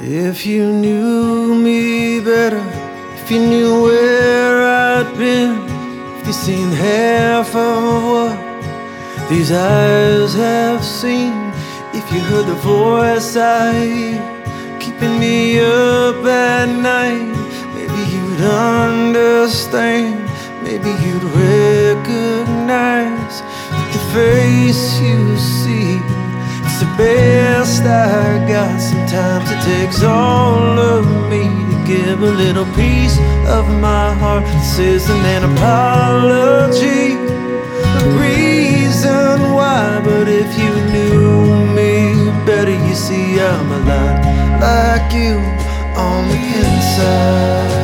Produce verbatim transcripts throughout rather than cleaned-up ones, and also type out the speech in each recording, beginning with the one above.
If you knew me better, if you knew where I'd been, if you'd seen half of what these eyes have seen, if you heard the voice I hear keeping me up at night, maybe you'd understand, maybe you'd recognize that the face you see, it's the best I got. Sometimes it takes all of me to give a little piece of my heart. This isn't an apology, a reason why. But if you knew me better, you see I'm a lot like you on the inside.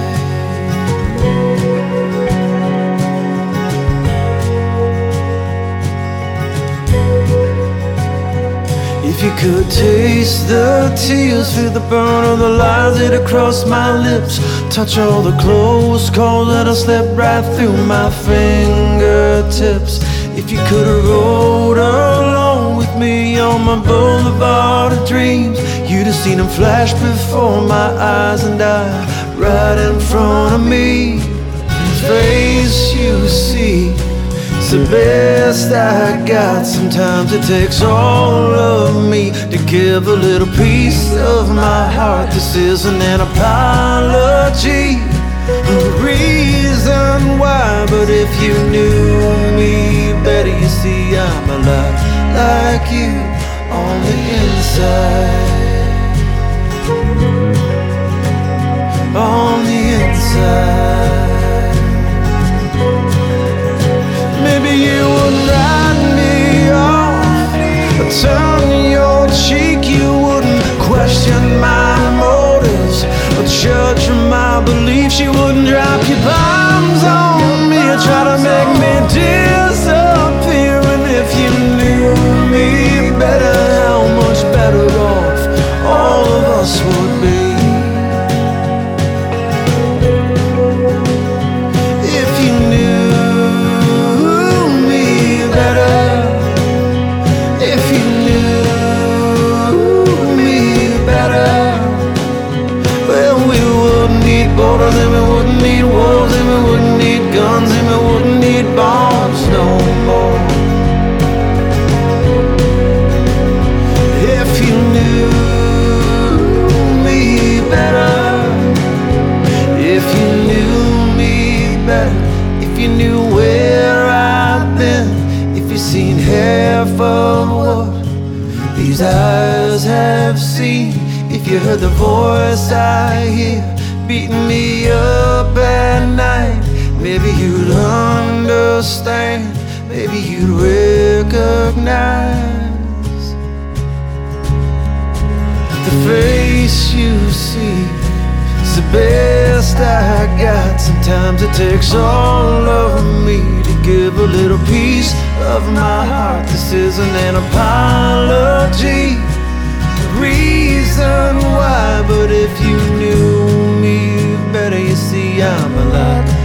If you could taste the tears, feel the burn of the lies that have crossed my lips, touch all the close calls that I slept right through my fingertips. If you could have rode along with me on my boulevard of dreams, you'd have seen them flash before my eyes and die right in front of me. The face you see, it's the best I got. Sometimes it takes all of me to give a little piece of my heart. This isn't an apology, a reason why. But if you knew me better, you see I'm a lot like you on the inside, on the inside. Maybe you wouldn't write me off or turn your cheek. You wouldn't question my motives or judge my beliefs. You wouldn't drop your bombs on me or try to make me disappear. And if you knew me better, how much better off all of us would be. If you knew borders, and we wouldn't need wars, and we wouldn't need guns, and we wouldn't need bombs no more. If you knew me better, if you knew me better, if you knew where I've been, if you've seen half of what these eyes have seen, if you heard the voice I hear beating me up at night, maybe you'd understand, maybe you'd recognize the face you see. It's the best I got. Sometimes it takes all of me to give a little piece of my heart. This isn't an apology, reason why. But if you knew me better, you see I'm a lot